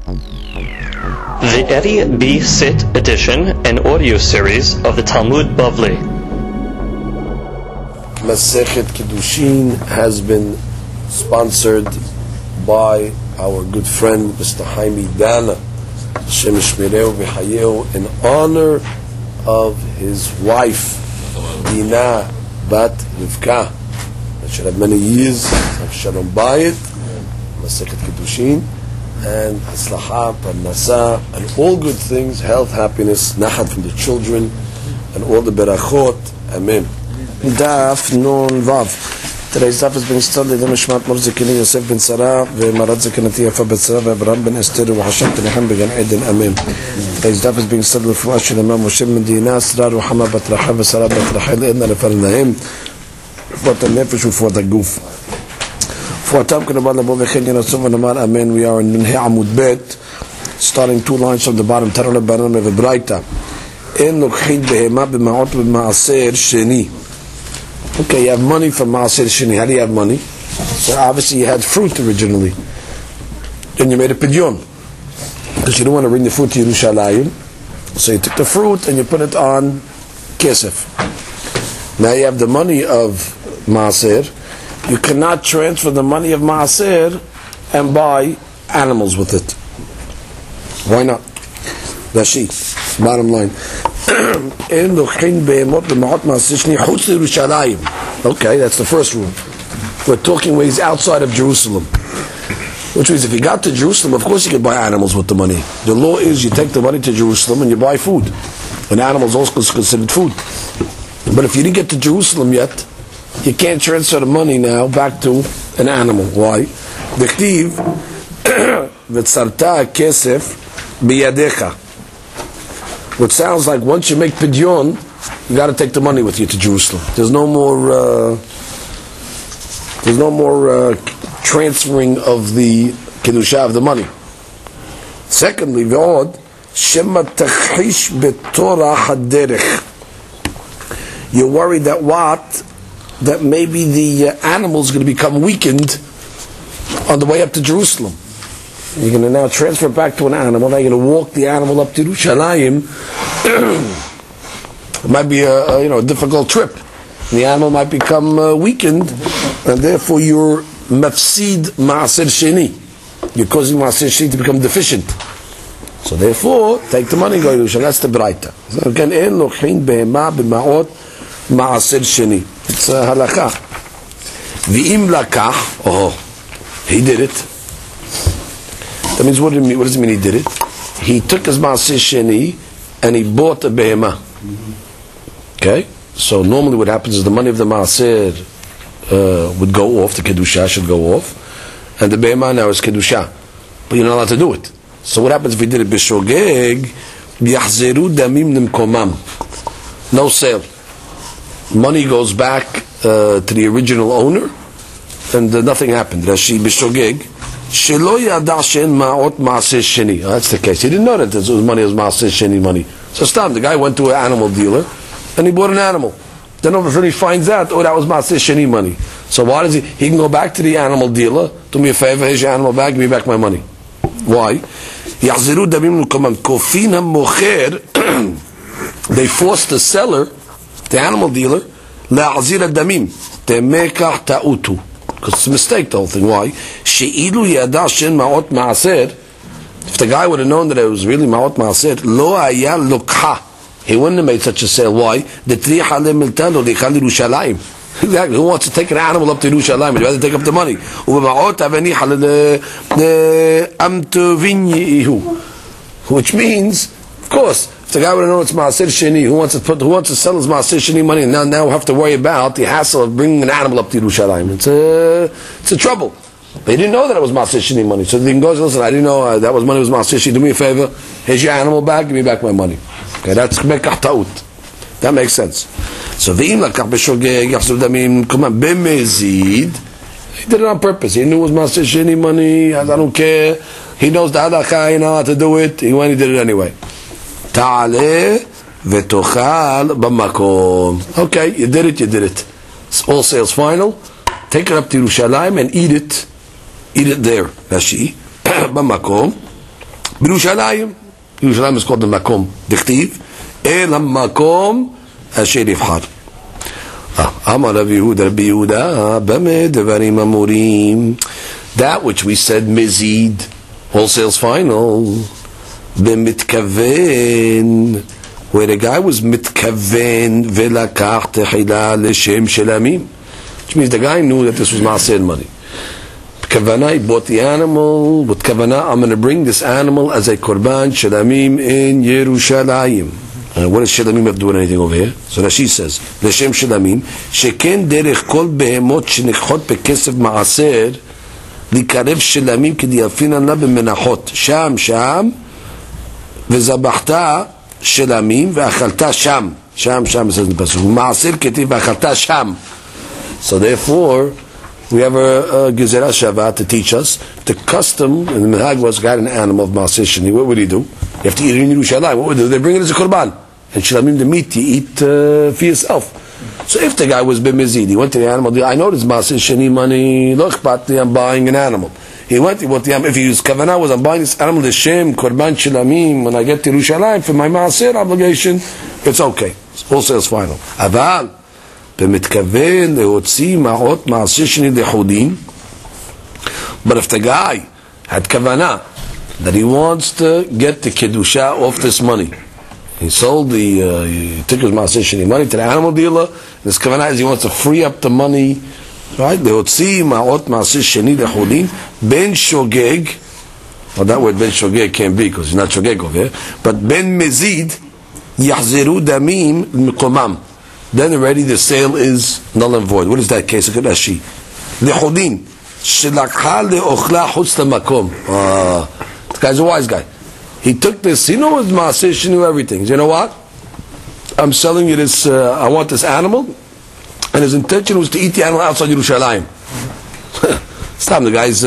The Eddie B. Sit edition and audio series of the Talmud Bavli. Masechet Kiddushin has been sponsored by our good friend Mr. Haimi Dana, Hashem Yishmereu v'Hayeu, in honor of his wife Dina Bat Rivka, that should have many years of Shalom Bayit, Masechet Kiddushin, and Haslacha, Parnasa, and all good things, health, happiness, Nachat from the children, and all the Berachot. Amen. Daf Nun Vav. Today's daf is being studied in Mishmat Mor Zekini Yosef ben Sarah ve'Marat Zekinati Yafa ben Sarah ve'Abraham ben Esther ve'Hashem Tenechem began Eden. Amen. Today's daf is being studied with Fuash Imam Moshe ben Dina Sra Ruhama bat Rachel ve'Sarah bat Rachel Edna lefarnahem for the nefesh and for the goof. For Tam Kanabal Nabo V'Chen Yinasov v'Namar Amen. We are in Minhei Amud Bet, starting 2 lines from the bottom. Tarol Baran ve'Braita. En Lokhin behema b'Maot b'Maaser Sheni. Okay, you have money from Maaser Sheni. How do you have money? So obviously you had fruit originally. Then you made a pidyon, because you don't want to bring the fruit to Yerushalayim. So you took the fruit and you put it on kesef. Now you have the money of Maaser. You cannot transfer the money of Maaser and buy animals with it. Why not? Rashi, bottom line. Okay, that's the first rule. We're talking ways outside of Jerusalem. Which means if you got to Jerusalem, of course you can buy animals with the money. The law is you take the money to Jerusalem and you buy food. And animals also considered food. But if you didn't get to Jerusalem yet, you can't transfer the money now back to an animal. Why? Dechtiv v'tzarta kesef biyadecha. Which sounds like once you make pidyon, you got to take the money with you to Jerusalem. There's no more transferring of the kedusha of the money. Secondly, v'od shema tachish betorah haderech. You're worried that maybe the animal is going to become weakened on the way up to Jerusalem. You're going to now transfer it back to an animal. Now you're going to walk the animal up to Yerushalayim. It might be a difficult trip. The animal might become weakened, and therefore you're mafsid maaser sheni. You're causing maaser sheni to become deficient. So therefore, take the money and go to Yerushalayim. That's the braita. So again, en lochin behema b'maot maaser sheni. It's a halakha. V'im lakach. Oh, he did it. That means what does it mean he did it? He took his maaser sheni and he bought a behema. Okay? So normally what happens is the money of the maaser would go off, the kedusha should go off, and the behema now is kedusha. But you're not allowed to do it. So what happens if he did it b'shogeg? Yahzeru damim nimkomam. No sale. Money goes back to the original owner, and nothing happened. Rashi b'shogeg. Shelo yada shen ma'ot ma'aseh sheni. That's the case. He didn't know that this was money, was ma'aseh sheni money. So stop. The guy went to an animal dealer and he bought an animal. Then over he finds out, that was ma'aseh sheni money. So why does he can go back to the animal dealer, do me a favor, here's your animal back, give me back my money. Why? Yahziru damim l'komam kofin ha'mocher. They forced the seller, the animal dealer, la'azir damim temekach ta'utu. Because it's a mistake, the whole thing. Why? She'ilu yada shen ma'ot ma'aser. If the guy would have known that it was really ma'ot ma'aser, lo haya lokha. He wouldn't have made such a sale. Why? The triha le'miltano li'chal Yerushalayim. Exactly. Who wants to take an animal up to Yerushalayim? You'd rather take up the money. Which means, of course, if the guy would have known it's Maaser Sheni, who wants to sell his Maaser Sheni money, and now have to worry about the hassle of bringing an animal up to Yerushalayim. It's a trouble. They didn't know that it was Maaser Sheni money. So they can go, listen, I didn't know that was money was Maaser Sheni. Do me a favor, here's your animal back, give me back my money. Okay, that's Mekach Ta'ut. That makes sense. So V'im lakach b'shogeg yachzor damim komam b'mezid. He did it on purpose. He knew it was Maaser Sheni money. I don't care. He knows the halakha, he knows how to do it. He went, he did it anyway. Ta'aleh v'tochal b'makom. Okay, you did it. It's all sales final. Take it up to Yerushalayim and eat it there. Rashi b'makom Yerushalayim. Yerushalayim is called the Makom. Dichtiv. El HaMakom Asher Yivhar. Amar Rabbi Yehuda, Bameh Devarim Amurim. That which we said mezid, wholesale's final. B'mitkaven, where the guy was mitkaven velakach techila l'shem shelamim, which means the guy knew that this was maaser money. Kavanah, he bought the animal. With kavanah, I'm going to bring this animal as a korban shelamim in Yerushalayim. What does shelamim have to do with anything over here? So Rashi says, l'shem shelamim, sheken derech kol behemot shenichot bekesef maaser likarev shelamim k'diyafinan la b'menachot sham וזבחת שלמים ואכלת שם. שם says in the passage. מעשר כתיב ואכלת שם. So therefore, we have a Gezerah Shavah to teach us. The custom, and the Minhag was, got an animal of Maaser Sheni. What would he do? You have to eat it in Yerushalayim. What would they do? They bring it as a korban. And Shilamim, the meat, you eat for yourself. So if the guy was b'mezid, he went to the animal, I know this Maaser Sheni money, look, but I'm buying an animal. He bought the animal. If he used kavanah, was I'm buying this animal, the Shem, Korban Shilamim, when I get to Yerushalayim for my Maaser obligation, it's okay. Wholesale's final. Aval, b'mitkaven leotzi ma'ot Maaser Sheni lechudin. But if the guy had kavanah, that he wants to get the kedusha off this money, he sold he took his Maaser Sheni money to the animal dealer, his kavanah is he wants to free up the money, right? Leotzi ma'ot Maaser Sheni lechudin. Ben shogeg, well that word ben shogeg can't be because he's not shogeg over here, but ben mezid yahzeru damim mikomam. Then already the sale is null and void. What is that case? Look at Rashi. Lechudin shelakha leochla chutz lemakom. This guy's a wise guy. He took this. He knows Maaser, he knew everything. You know what? I'm selling you this. I want this animal, and his intention was to eat the animal outside Yerushalayim. Stop, the guy's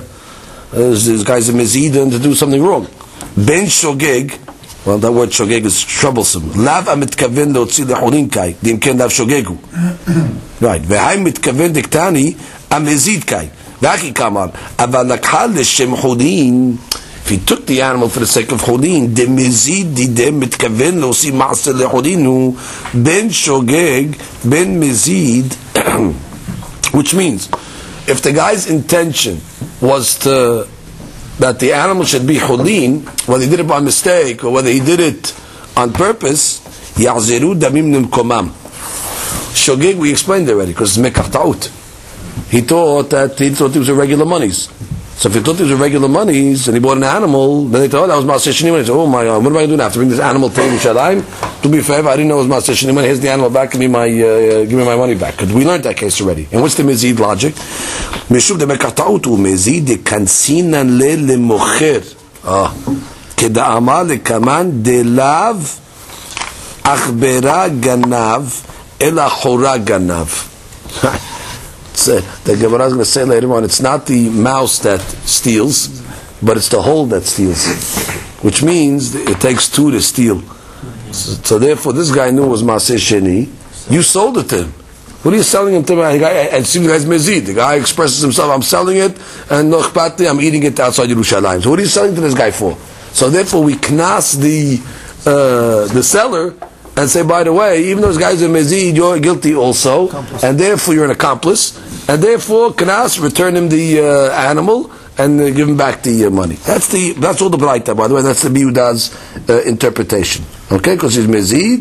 this guy's a mezid to do something wrong. Ben shogeg, well that word shogeg is troublesome. Lav amitkaven leotzi lechurin kai, dimken lav shogegu. Right. V'hai mitkaven diktani amezid kai. V'aki kamar. Aval lakha l'shem chudin. If he took the animal for the sake of chudin, de mezid didem mitkaven leotzi maaser lechudinu ben shogeg ben mezid, which means, if the guy's intention was that the animal should be chulin, whether he did it by mistake or whether he did it on purpose, ya'zeru damim nimkomam. Shogeg, we explained already, because it's mekach ta'ut. He thought it was a regular monies. So if he thought it was a regular monies and he bought an animal, then they thought that was Maaser Sheni money. Oh my God, what am I going to do now? I have to bring this animal to Yerushalayim? To be fair, I didn't know it was Maaser Sheni money. Here's the animal back. Give me my money back. Because we learned that case already. And what's the mezid logic? Meshuv de mekach ta'ut u mezid de kansinan le lemocher. Keda'ama lekaman de lav achbera ganav ela chora ganav. The Gemara is going to say later on, it's not the mouse that steals, but it's the hole that steals. Which means it takes two to steal. So therefore, this guy knew it was Maaser Sheni. You sold it to him. What are you selling him to? And see, the guy's mezid. The guy expresses himself, I'm selling it, and I'm eating it outside Yerushalayim. So what are you selling to this guy for? So therefore, we knas the seller and say, by the way, even though this guy's a mezid, you're guilty also, and therefore you're an accomplice, and therefore knas, return him the animal and give him back the money. That's all the Braita, by the way. That's the Yehuda's interpretation. Okay, because he's mezid.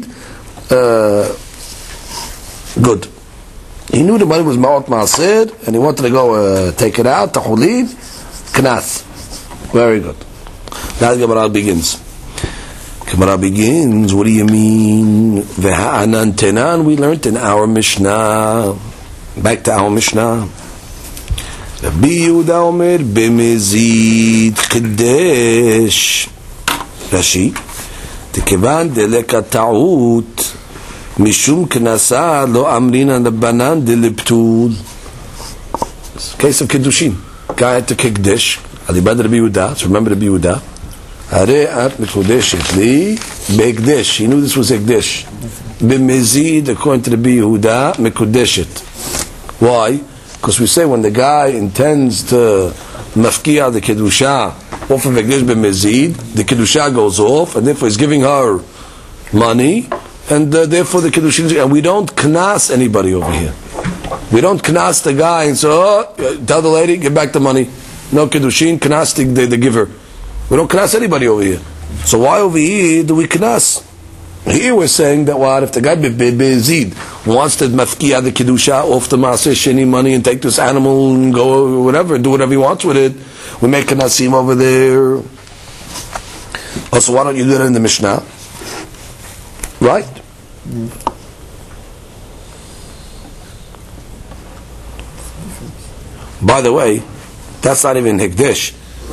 Good. He knew the money was ma'ot maaser, and he wanted to go take it out. Tahulin, knas. Very good. Now the Gemara begins. Gemara begins. What do you mean? V'ha'anan tenan. We learned in our Mishnah. Back to our Mishnah. Rabbi Yehuda Omer b'mezid chiddesh. Rashi. Tekevan deleka ta'ut mishum knasa lo amrina lebanan deliptul. Case of kiddushin. Guy had to kiddush. Alibad Rabbi Yehuda. So remember Rabbi Yehuda. Hare at mekudeshet li be'ekdesh. He knew this was ekdesh. B'mezid, according to Rabbi Yehuda, mekudeshet. Why? Because we say when the guy intends to mafkiya the kedusha off of Hekdesh b'mezid, the Kedusha goes off, and therefore he's giving her money, and therefore the Kiddushin, and we don't knas anybody over here. We don't knas the guy and say, tell the lady, give back the money. No Kiddushin, knas the giver. We don't knas anybody over here. So why over here do we knas? Here we're saying that what if the guy bezid wants to mafkiya the kedusha off the maaseh sheni money and take this animal and go whatever, do whatever he wants with it, we make a nasim over there. Oh, so why don't you do that in the Mishnah? Right? By the way, that's not even Hekdesh.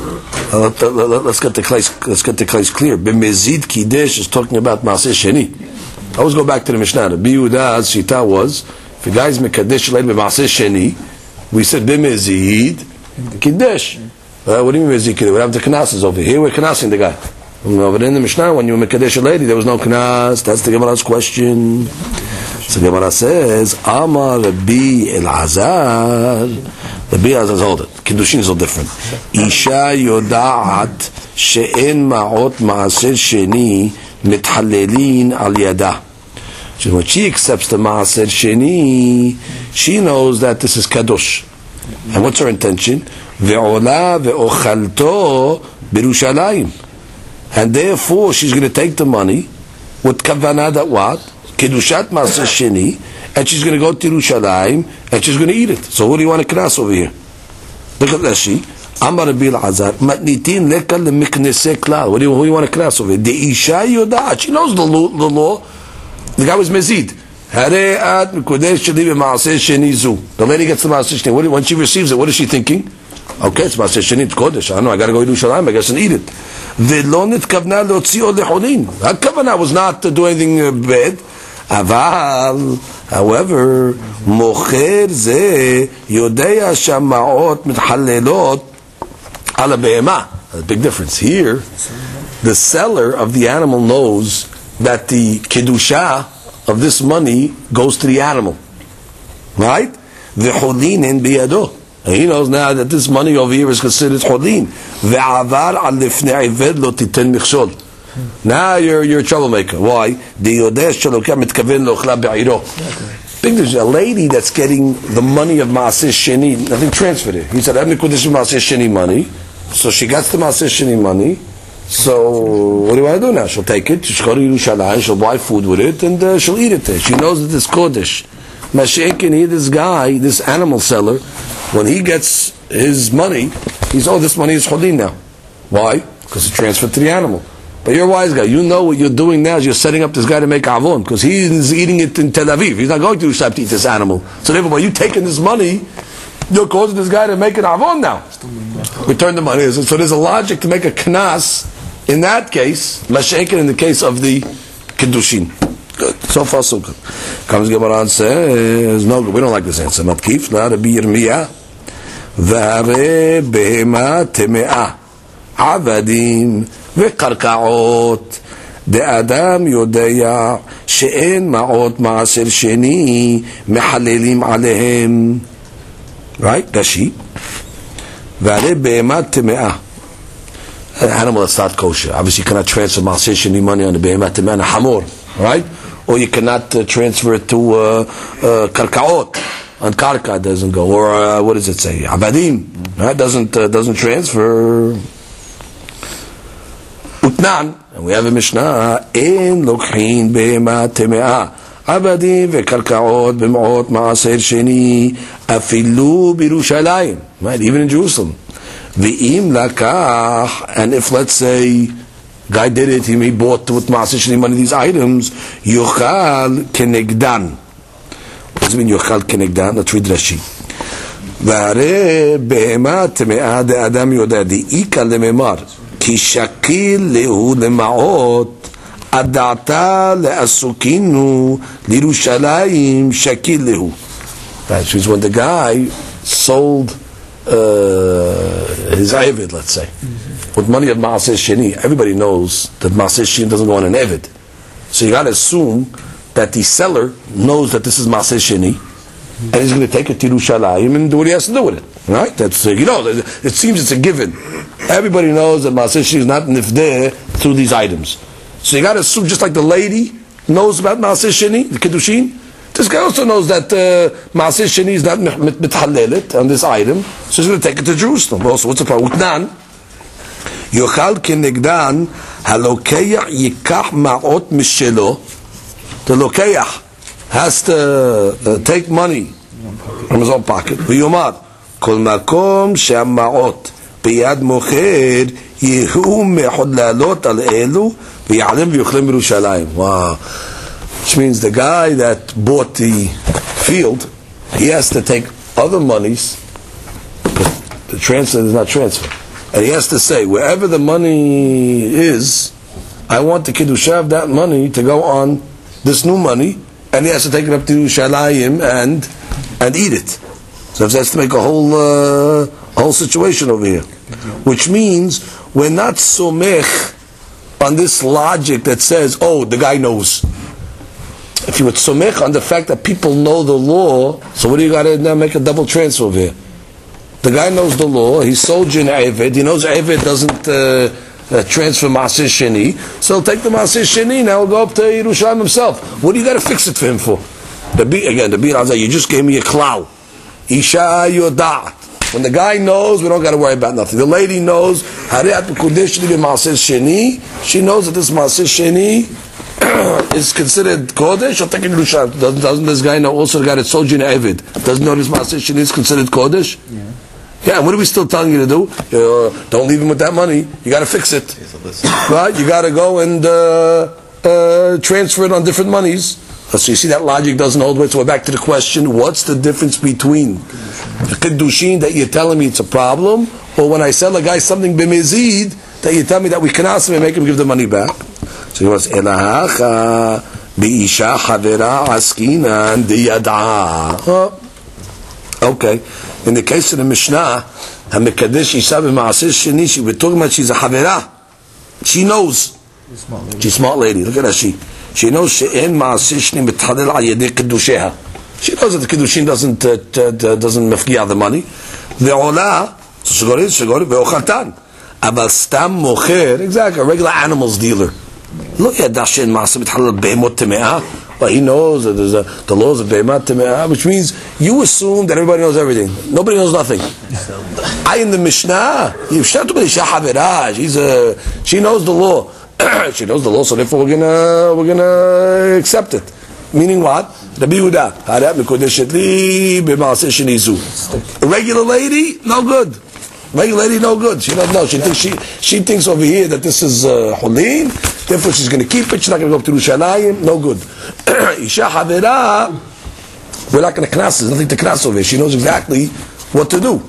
Let's get the case clear. B'mezid Kiddush is talking about Maaseh Sheni. I always go back to the Mishnah. The Biyuda's Shita was, if a guy's Mekadesh Leid B'Maaseh Sheni, we said B'mezid Kiddush. What do you mean B'mezid Kiddush? We have the Knasses over here. We're Knasing the guy. But in the Mishnah, when you were Mekadesh Lady, there was no Knas. That's the Gemara's question. So the Gemara says, Amar Rabbi Elazar. The Biazaz hold it. Kiddushin is all different. Isha yodaat she'en ma'ot ma'aseh sheni mithalelin al yada. So when she accepts the ma'aseh sheni, she knows that this is kadosh. And what's her intention? Ve'ola ve'ochalto birushalayim. And therefore she's going to take the money with kavanah that what? Kedushat ma'aseh sheni. And she's going to go to Yerushalayim and she's going to eat it. So what do you want to knas over here? Look at Rashi. Amar Rabbi Elazar matnitin lekal lemikneseh klal. Who do you want to knas over here? The isha yodat. She knows the law. The guy was mezid. Hareat mikodesh sheli b'maaseh sheni zu. The lady gets the maaseh sheni. When she receives it, what is she thinking? Okay, it's maaseh sheni, it's kodesh. I know, I got to go to Yerushalayim, I guess, and eat it. Ve'lo nitkavna leotzi'o lecholin. That kavanah was not to do anything bad. Aval, however, mocher ze yodea shama'ot mithalelot ala be'ema. A big difference here. The seller of the animal knows that the kedusha of this money goes to the animal, right? V'cholin biyado. And he knows now that this money over here is considered cholin. Ve'avar al lifnei ived lo titen michshol. Now you're a troublemaker. Why? Big there's a lady that's getting the money of Maaseh Sheni, nothing transferred it. He said, I'm going to Maaseh Sheni money. So she gets the Maaseh Sheni money. So what do you want to do now? She'll take it, she'll go to Yerushalayim, she'll buy food with it, and she'll eat it there. She knows that it's Kodesh. Mashiach, and here this guy, this animal seller, when he gets his money, he's, this money is Cholin now. Why? Because it's transferred to the animal. But you're a wise guy. You know what you're doing now is you're setting up this guy to make avon, because he's eating it in Tel Aviv. He's not going to Yerushalayim to eat this animal. So therefore, by you taking this money, you're causing this guy to make an avon now. Return the money. So there's a logic to make a knas in that case, mashenkin in the case of the kiddushin. Good. So far, so good. Comes Gemara and says, no, we don't like this answer. Matkif, la Rabbi Yirmiyah, v'are behema teme'ah, avadim, וקרקעות דאדם יודע שאין מעות מעשר שני מחללים עליהם, right? Rashi. והרי בהמת טמאה, an animal that's not kosher, obviously you cannot transfer מעשר שני money on the בהמת טמאה on a hamor, right? Or you cannot transfer it to קרקעות, on karka doesn't go, or what does it say, abadim, right? Doesn't transfer. Utnan, and we have a Mishnah, אין לוקחין בהמה טמאה, עבדים וקרקעות במעות מעשר שני, אפילו בירושלים, right, even in Jerusalem. ואם לקח, and if let's say, guy did it, he bought with מעשר שני one of these items, יאכל כנגדן. What does it mean יאכל כנגדן? Let's read Rashi. והרי בהמה טמאה דאדם יודע, דאיקה לממר, כי שקיל להו למעות, הדעתה לעסוקינו, לירושלים שקיל להו. That means when the guy sold his Eved, let's say, with money of Maaseh Sheni, everybody knows that Maaseh Sheni doesn't go on an Eved. So you got to assume that the seller knows that this is Maaseh Sheni, and he's going to take it to Yerushalayim and do what he has to do with it. Right? That's it seems it's a given. Everybody knows that Maaseh Sheni is not nifdeh through these items. So you got to assume, just like the lady knows about Maaseh Sheni, the Kiddushin, this guy also knows that Maaseh Sheni is not mithallelet on this item, so he's going to take it to Jerusalem. Also, what's the problem? Utnan, Yochal kenegdan halokeyach yikach ma'ot mishelo. The lokeyach has to take money from his own pocket. V'yomar kol makom she'ama'ot biyad mocher yehu mechodlalot al elu v'ya'alem v'yochlem Yerushalayim. Wow. Which means the guy that bought the field, he has to take other monies. The transfer is not transfer. And he has to say, wherever the money is, I want the Kiddusha of that money to go on this new money, and he has to take it up to Yerushalayim and eat it. So he has to make a whole situation over here. Which means we're not somech on this logic that says, oh, the guy knows. If you would somech on the fact that people know the law, so what do you got to now make a double transfer over here? The guy knows the law, he sold you an Eved, he knows Eved doesn't transfer Maaseh Sheni, so he'll take the Maaseh Sheni, now he'll go up to Yerushalayim himself. What do you got to fix it for him for? The Bir Azai, you just gave me a klau. Isha yodat. When the guy knows, we don't got to worry about nothing. The lady knows, Hariat B'Kudesh Li B'Maaseh Sheni, she knows that this Maaseh Sheni is considered Kodesh, she'll take it to Yerushalayim. Doesn't this guy know also the guy that sold you an Eved? Doesn't know this Maaseh Sheni is considered Kodesh? Yeah, and what are we still telling you to do? Don't leave him with that money. You got to fix it. Right? You got to go and transfer it on different monies. So you see that logic doesn't hold weight. So we're back to the question, what's the difference between the Kiddushin that you're telling me it's a problem, or when I sell a guy something b'mezid, that you tell me that we can ask him and make him give the money back? So he was, Elahacha bi'isha chavera askinan diyada. Okay. In the case of the Mishnah, HaMekadesh Isha b'Maaseh Sheni, we're talking about she's a Havera. She knows. She's a smart lady. Look at her. She knows she'en Maaseh Sheni mithalel al yedei Kiddusheha. She knows that the Kiddushin doesn't mafkiya the money. Ve'ola, so she got it, ve'ochaltan. Aval stam mocher, exactly, a regular animals dealer. Look at that she'en Maaseh mithalel be'emot teme'ah. But he knows that there's the laws of Be'emat Teme'ah, which means you assume that everybody knows everything. Nobody knows nothing. I in the Mishnah, she knows the law. She knows the law, so therefore we're gonna accept it. Meaning what? Rabbi Yehuda, a regular lady, no good. Regular lady, no good. She doesn't know. She thinks over here that this is Hulin. Therefore, she's going to keep it. She's not going to go up to Yerushalayim. No good. Isha Havera, we're not going to knas. There's nothing to knas over here. She knows exactly what to do.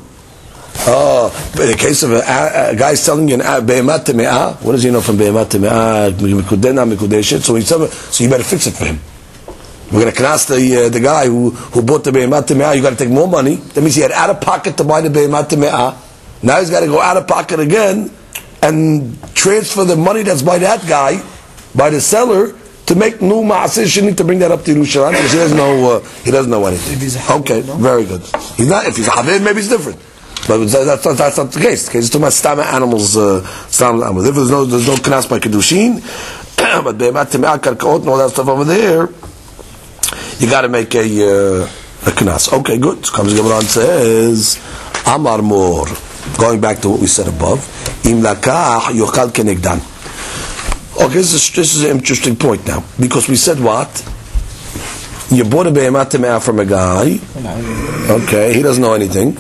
In the case of a guy selling you an Be'emat Teme'ah, what does he know from Be'emat Teme'ah? Mikudena, Mikudeshet. So you better fix it for him. We're going to knas the guy who bought the Be'emat Teme'ah. You got to take more money. That means he had out of pocket to buy the Be'emat Teme'ah. Now he's got to go out of pocket again and transfer the money that's by that guy, by the seller, to make new Maaseh Sheni to bring that up to Yerushalayim, because he doesn't know anything. Okay, very good. He's not. If he's a Havid, maybe it's different. But that's not the case. The case is talking about Stama animals. If there's no knas by Kiddushin, but Be'emat Teme'ah, Karkaot, and all that stuff over there, you got to make a knas. Okay, good. So comes Gemara and says, Amar Mor. Going back to what we said above, Im lakach yochal kenegdan. Okay, this is an interesting point now, because we said what? You bought a Be'emat Teme'ah from a guy. Okay, he doesn't know anything.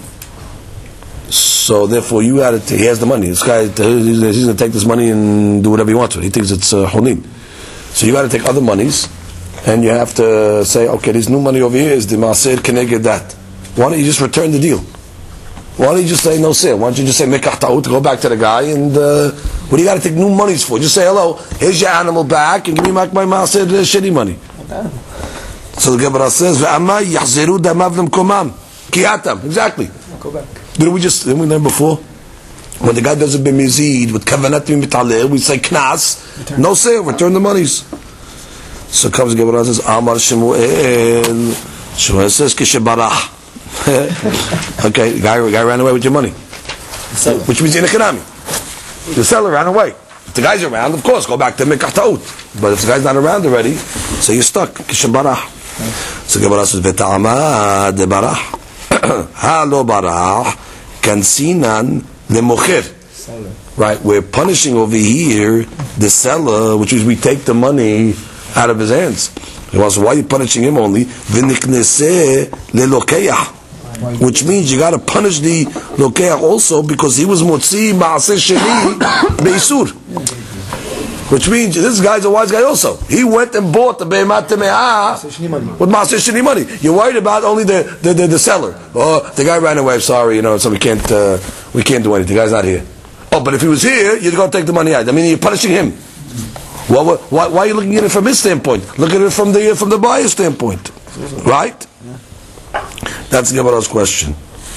So therefore, he has the money. This guy, he's going to take this money and do whatever he wants with it. He thinks it's Hulin. So you got to take other monies, and you have to say, okay, this new money over here is the Maaseh Keneged that. Why don't you just return the deal? Why don't you just say no sale? Why don't you just say mekach ta'ut, go back to the guy, and what do you got to take new monies for? Just say hello, here's your animal back, and give me back my Maaseh Sheni money. So the Gemara says, ve'amai yachzeru damav lemkomam kiyatam. Exactly. Go back. Didn't we learn before? When the guy does it b'mizid with kavanat mitaleh, we say knas, no sale, return the monies. So comes the Gemara and says, Amar Shemuel. Shemuel says kishebarach. Okay, the guy ran away with your money. Which means in economy. The seller ran away. If the guy's around, of course, go back to Mekach Ta'ut. But if the guy's not around already, so you're stuck. Kishem barah. So Gemara says, V'ta'ama de barah. Ha lo barah. Kansinan lemocher. Right, we're punishing over here the seller, which means we take the money out of his hands. So why are you punishing him only? V'nikneseh lelokeach. Which means you got to punish the lokeach also because he was motzi ma'aseh sheni beisur. Which means this guy's a wise guy also. He went and bought the behemat temeah with ma'aseh sheni money. You're worried about only the seller. Oh, the guy ran away. Sorry, so we can't do anything. The guy's not here. Oh, but if he was here, you're going to take the money out. I mean, you're punishing him. Well, why are you looking at it from his standpoint? Look at it from the buyer's standpoint, right? That's Gemara's question.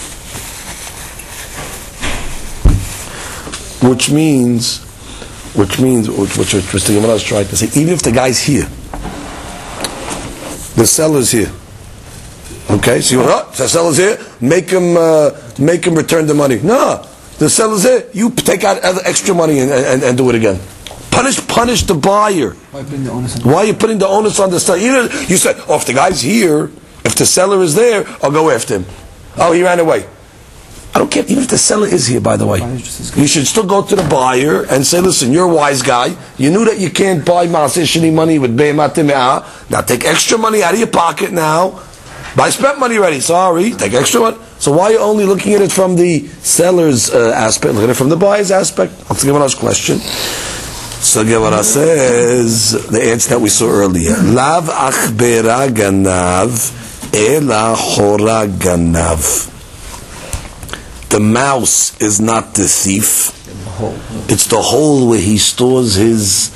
Which means what Mr. Gemara is trying to say, even if the guy's here, the seller's here. Okay, so the seller's here, make him return the money. No, the seller's here, you take out extra money and do it again. Punish the buyer. Why are you putting the onus on the seller? You said, if the guy's here, if the seller is there, I'll go after him. Oh, he ran away. I don't care, even if the seller is here, by the way. You should still go to the buyer and say, listen, you're a wise guy. You knew that you can't buy Maaseh Sheni money with Behemat Temeah. Now take extra money out of your pocket now. I spent money already. Sorry, take extra money. So why are you only looking at it from the seller's aspect? Look at it from the buyer's aspect. Let's give another question. So Gemara says the answer that we saw earlier. Lav achbera ganav ela chora ganav. The mouse is not the thief. It's the hole where he stores his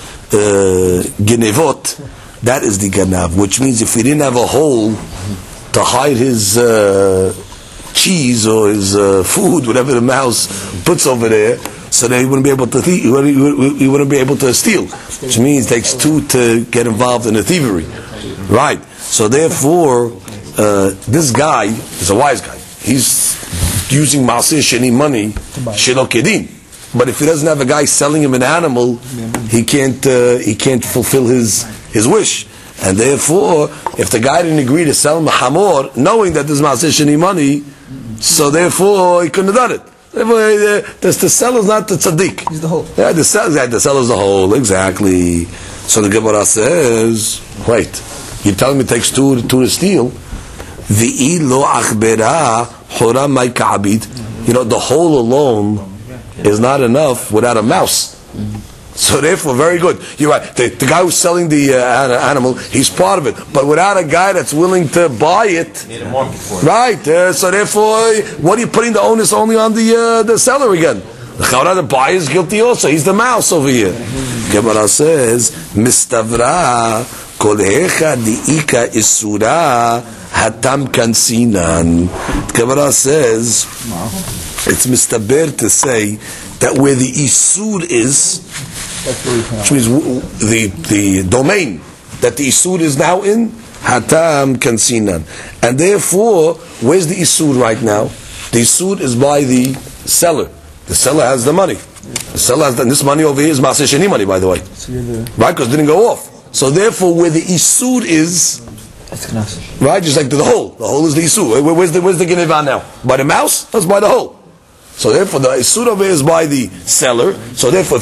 genevot. That is the ganav. Which means if he didn't have a hole to hide his cheese or his food, whatever the mouse puts over there, so that he wouldn't be able to he wouldn't be able to steal. Which means it takes two to get involved in the thievery, right? So therefore, this guy is a wise guy. He's using Maaseh Sheni money, Shelo Kedin. But if he doesn't have a guy selling him an animal, he can't fulfill his wish. And therefore, if the guy didn't agree to sell him a hamor, knowing that there's Maaseh Sheni money, so therefore he couldn't have done it. The seller's not the tzaddik. He's the whole. Yeah, the seller's the whole, exactly. So the Gemara says, wait, you're telling me it takes two to steal? V'i lo achbera hora mai ka'abid. The hole alone is not enough without a mouse. So therefore, very good. You're right. The guy who's selling the animal, he's part of it. But without a guy that's willing to buy it, need a market for it. Right. So therefore, what are you putting the onus only on the seller again? The buyer is guilty also. He's the mouse over here. Gemara says, Mistavra kol hecha diika isura hatam kansinan. Gemara says, it's mistaber to say that where the isur is, which means the domain that the isur is now in, hatam kansinan, and therefore, where's the isur right now? The isur is by the seller. The seller has the money. The seller has this money over here is Maaseh Sheni money, by the way, right? Because it didn't go off. So therefore, where the isur is, right, just like the hole. The hole is the isur. Where's the geneva now? By the mouse? That's by the hole. So therefore, the isur over here is by the seller. So therefore,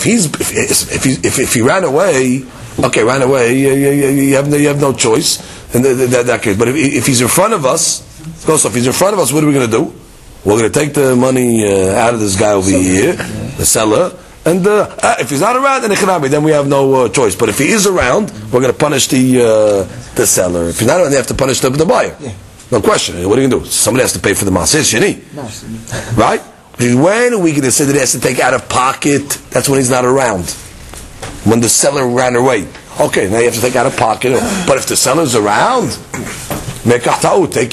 if he ran away, okay, ran away, you have no choice in that case. But if he's in front of us, so if he's in front of us, what are we going to do? We're going to take the money out of this guy over here, the seller, and if he's not around, then we have no choice. But if he is around, we're going to punish the seller. If he's not around, they have to punish the buyer. Yeah. No question. What are you going to do? Somebody has to pay for the Maaseh Sheni, right? When are we going to say that he has to take out of pocket? That's when he's not around. When the seller ran away. Okay, now you have to take out of pocket. But if the seller's around, Mekach Ta'ut, take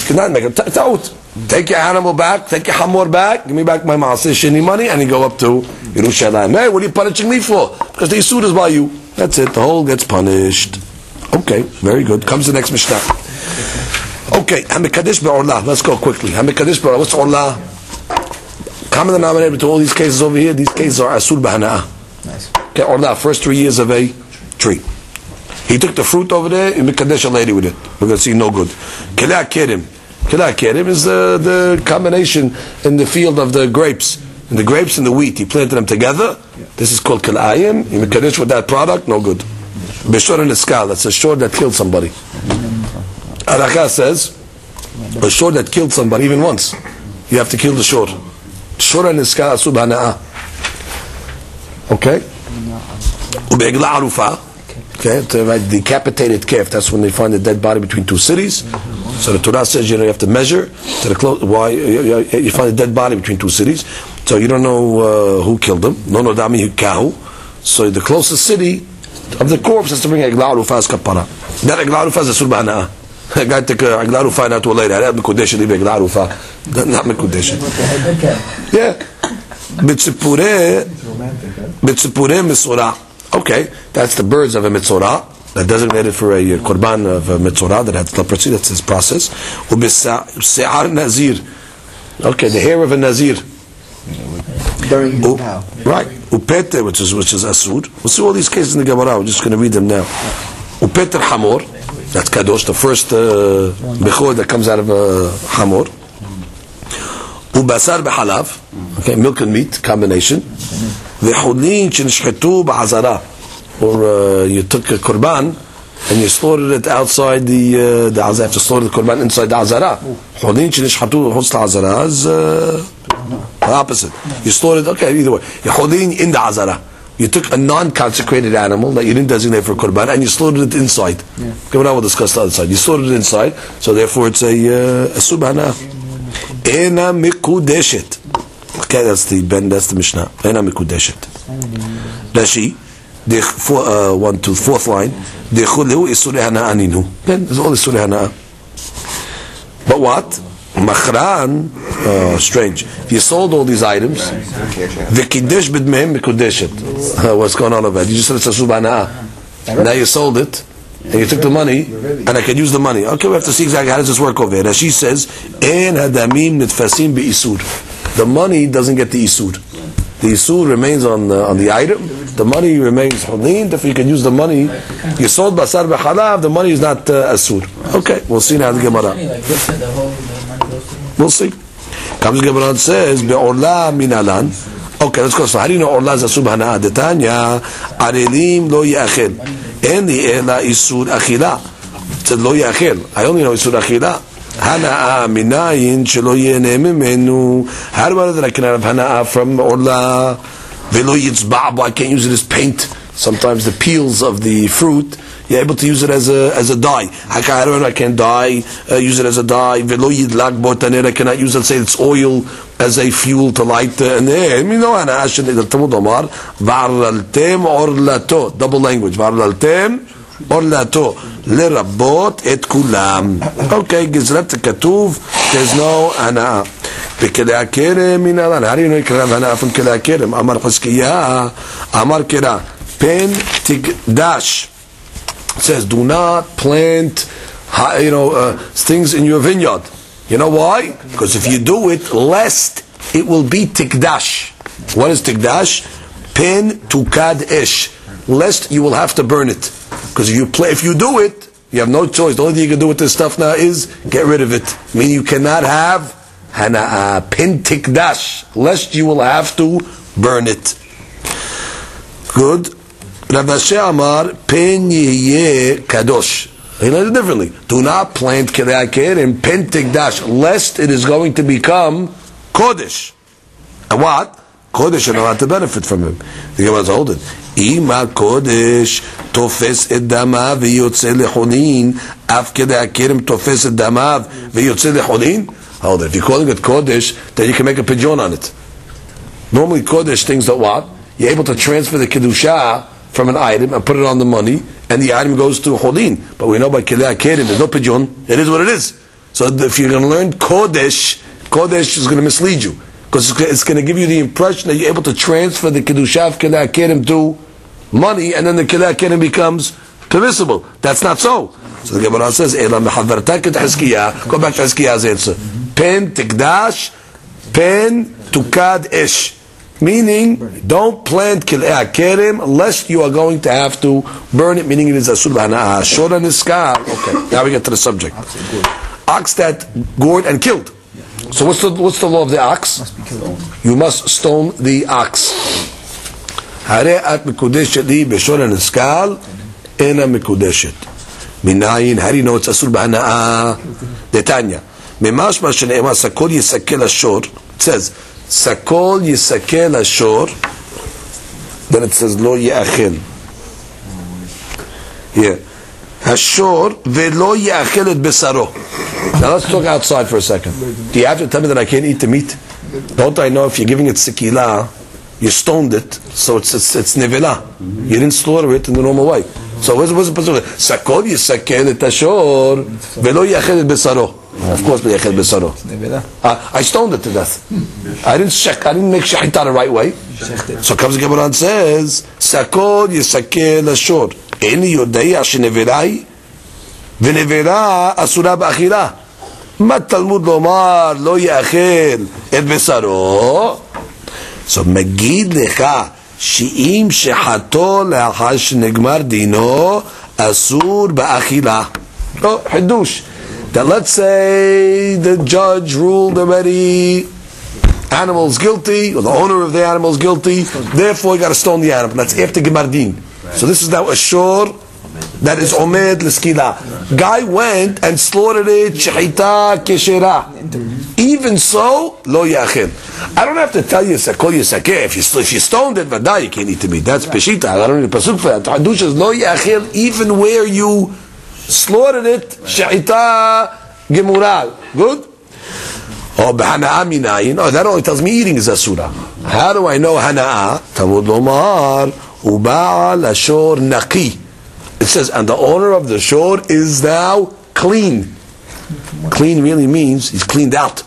your animal back, take your hamor back, give me back my Maaseh Sheni money, and you go up to Yerushalayim. Hey, what are you punishing me for? Because the Yisur is by you. That's it, the whole gets punished. Okay, very good. Comes the next Mishnah. Okay, Hamikadesh be'orla. Let's go quickly. Hamikadesh be'orla. What's orla? Common denominator to all these cases over here. These cases are asur b'hana'ah. Nice. Okay, orla. First 3 years of a tree. He took the fruit over there. He mikadesh a lady with it. We're going to see no good. Kilaa kerim. Kilaa kerim is the combination in the field of the grapes. And the grapes and the wheat. He planted them together. This is called kilayim. He mikadesh with that product. No good. Beshor and iskal. That's a shor that killed somebody. Araka says, a shor that killed somebody even once, you have to kill the shor. Shor and iskal asur b'hana'ah. Okay? Ube'egla arufa. Okay, to decapitated calf. That's when they find a dead body between 2 cities. So the Torah says you have to measure to the why you find a dead body between 2 cities. So you don't know who killed them. No nodami kahu. So the closest city of the corpse has to bring egla arufa as kapara. That egla arufa is asur b'hana'ah. A guy took egla arufa now to a lady. I have mekudesh leave egla arufa. Not mekudesh. Yeah. B'tzipureh misora. Okay, that's the birds of a mitzorah that designated for a korban of a mitzorah that has leprosy. That's his process. U'b'se'ar nazir. Okay, the hair of a nazir. Right. Upeter, which is asur. We'll see all these cases in the Gemara. We're just going to read them now. Upeter hamor. That's kadosh, the first bechor that comes out of a hamor. Ubasar b'halav. Okay, milk and meat combination. V'chulin shenishchetu b'azara, or you took a korban and you slaughtered it outside the azara. You have to slaughter the korban inside the azara. Chulin shenishchetu hutz azara is the opposite. You slaughtered, okay, either way. Chulin in the azara. You took a non-consecrated animal that you didn't designate for korban and you slaughtered it inside. Okay, now we'll discuss the other side. You slaughtered it inside, so therefore it's a subhana. Ena mikudeshet. Okay, that's the Mishnah. Ena mikudeshet. Rashi, 1 to 4th line. Dechuleu isurei hana'ah ninu. Then there's all isurei hana'ah. But what? Machran, strange. If you sold all these items, v'kidesh b'dmeim mikudeshet. What's going on over there? You just said it's a subhana'ah. Now you sold it, and you took the money, and I can use the money. Okay, we have to see exactly how does this work over here. Rashi says, en hadamim nitfasim be'isur. The money doesn't get the isur. The isur remains on the item. The money remains hulin. If you can use the money, you sold basar b'halav. The money is not asur. Okay, we'll see now the Gemara. We'll see. Comes the Gemara and says be'orla minalan. Okay, let's go. So how do you know orla is asur b'hana'ah? Detanya arelim lo yachel. Eni ela isur achila. It said lo yachel. I only know isur achila. Hana'ah minayin shelo yeneh mimenu. How do I know that I can have hana'ah from orla? Velo yitzba'bo. I can't use it as paint. Sometimes the peels of the fruit, you're able to use it as a dye. I can't use it as a dye. Velo yidlak botaner. I cannot use it. Say it's oil as a fuel to light and there. No hana'ah shelo the Talmud Omar v'arlaltem orlato. Double language. V'arlaltem orlato lerabot et kulam. Okay, gizrat katuv. There's no hana'ah. B'kelei kerem minalan. How do you know you can have hana'ah from kelei kerem? Amar Chizkiah. Amar kera pen tikdash. It says, do not plant, things in your vineyard. You know why? Because if you do it, lest it will be tikdash. What is tikdash? Pen tukad esh. Lest you will have to burn it. Because if you do it, you have no choice. The only thing you can do with this stuff now is get rid of it. Meaning you cannot have hana'ah, pen tikdash, lest you will have to burn it. Good. Rav Ashi Amar, pen yeh kadosh. He learned it differently. Do not plant kelei kerem pen tikdash, lest it is going to become kodesh. And what? Kodesh are not to benefit from him. The Gemara told it. Ima kodesh tofes et damav v'yotze lechonin. Af kelei kerem tofes et damav v'yotze lechonin. Hold it. If you're calling it kodesh, then you can make a pigeon on it. Normally kodesh things that what? You're able to transfer the kedusha from an item and put it on the money, and the item goes to Cholin. But we know by Kelei Kerim, there's no pigeon. It is what it is. So if you're going to learn Kodesh, Kodesh is going to mislead you. Because it's going to give you the impression that you're able to transfer the Kedusha of Kelei Kerim to money, and then the Kelei Kerim becomes permissible. That's not so. So the Gemara says, "Ela mechaverta ket Hizkiah." Go back to Hizkiah's answer. Pen tikdash, pen tukad ish. Meaning, don't plant kil'ei kerem unless you are going to have to burn it. Meaning, it is asur b'hana'ah. Shor niskal. Okay, now we get to the subject. Ox that gored and killed. So what's the law of the ox? You must stone the ox. Hare'at mikudeshet li b'shor niskal ena mikudeshet. Minayin. How do you know it's asur b'hana'ah? Detanya. Mimash ma shene'emar sakol yisakel ashor. It says. Sakol yisakel ashor. Then it says lo ya'achel. Yeah. Ashor velo ya'achel et besaro. Now let's talk outside for a second. Do you have to tell me that I can't eat the meat? Don't I know if you're giving it sikila, you stoned it, so it's nevela. You didn't slaughter it in the normal way. So what's the pasuk? Sakol yisakel et ashor velo ya'achel et besaro. Of course, I stoned it to death. I didn't make shahita the right way. So comes the Gemara and says, "Sakol yisakel ashor." Eni yodaya sheneverai v'nevera asura ba'achila. Ma Talmud lomar lo ya'achel et besaro. So magid lecha she'im shechato le'achar shenegmar dino asur ba'achila. Oh, hidush. That let's say the judge ruled already, animal's guilty, or the owner of the animal's guilty, therefore you got to stone the animal. That's after Gemardin. So this is now a shor that is omed l'skila. Guy went and slaughtered it, shechita keshera. Even so, lo yachil. I don't have to tell you, sakol yisakeh. If you stoned it, vaday, you can't eat the meat. That's peshita. I don't need a pasuk for that. Hadush is lo yachil, even where you slaughtered it, sha'ita gemural. Good? Oh, b'hana'a minayin. Oh, that only tells me eating is asura. How do I know hana'a? Talmud lomar, uba'al ashor naqi. It says, and the owner of the shore is now clean. Clean really means he's cleaned out.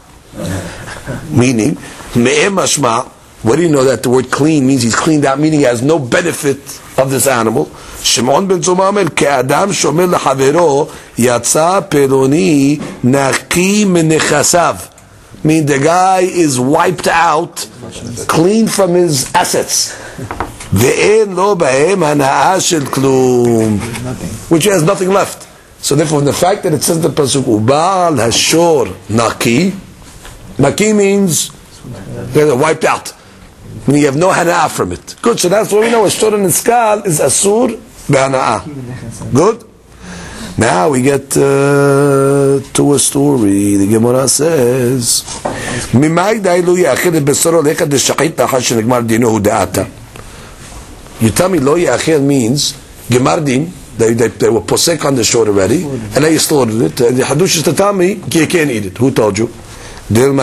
Meaning, me'em mashma, what do you know that the word clean means? He's cleaned out, meaning he has no benefit of this animal. Shimon ben Zomamel ke'adam shomer lehavero yatsa peloni naqi menechasav. Mean the guy is wiped out, clean from his assets. Ve'en lo ba'em hana'a shel klum, which has nothing left. So therefore, the fact that it says the pasuk ubal hashor naqi, naqi means they're wiped out. When you have no hana'ah from it. Good, so that's what we know. Ashor niskal is asur b'hana'ah. Good? Now we get to a story. The Gemara says, you tell me lo ya'achel means gemardin, they were posek on the shore already, and now you slaughtered it, and the hadush is to tell me you can't eat it. Who told you? Maybe